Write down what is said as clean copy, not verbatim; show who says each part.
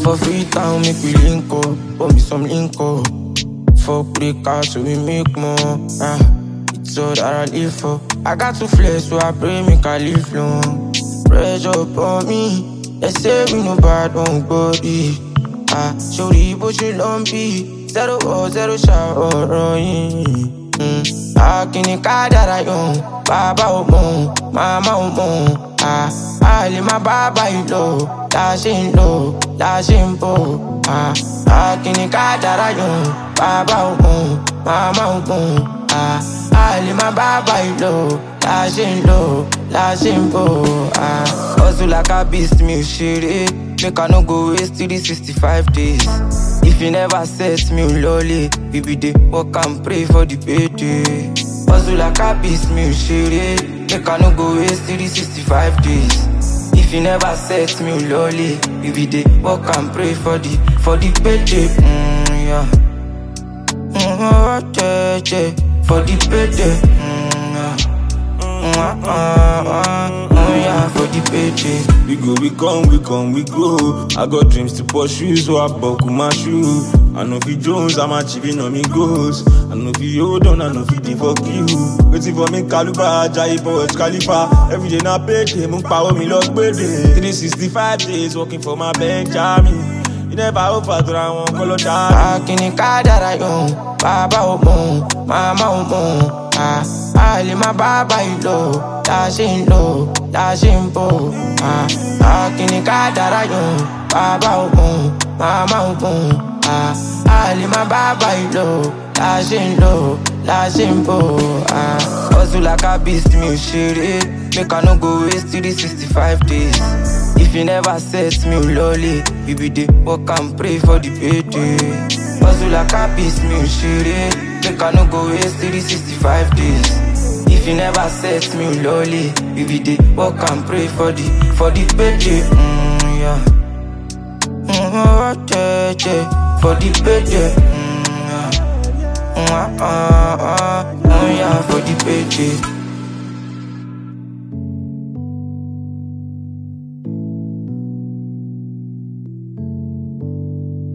Speaker 1: For free time, make we link up. Pour me some link up. Fuck break out so we make more. It's all that I live for. I got to flex so I pray make I live long. Pressure upon me. They say we no bad on body. Sorry but you lumpy. Zero or zero shot or running. Akini kadara yon. Baba omon, mama omon. Ali my baba ilo. Dashing low, dashing po. Akini kadara yon. Baba omon, mama omon. Ali my baba ilo. Dashing low, dashing po. Hustle like a beast, me shitty. Make I no go waste 365 days. If you never set me lolly, we be the work and pray for the payday. Hustle like a beast, me shitty. Make I no go waste 365 days. If you never set me lolly, we be the work and pray for the payday. Yeah. For the payday. Yeah, for the payday.
Speaker 2: We go, we come, we come, we go. I got dreams to pursue, so I buckle my shoe. I know if Jones, I'm achieving on me goals. I know if you hold on, I know if you fuck you. Waiting for me, Kaluba, Jai Boy, Khalifa. Every day na payday, moon power me lock payday. 365 days, working for my Benjamin. You never offer to I won't call it
Speaker 1: Akini kadara yon, baba omon, mama omon. Ali my baba ilo, dashing low, dashing po. Akini kadara yon, baba omon, mama omon. Ali my baba ilo, dashing low, dashing po. Hustle like a beast, me shitty. Make I no go waste 365 days. If you never set me lolly, we be the work and pray for the payday. Hustle like a beast, me shitty. Make I no go waste 365 days. If you never set me lolly, we be the work and pray for the payday. Yeah. For the payday. Yeah, for the payday.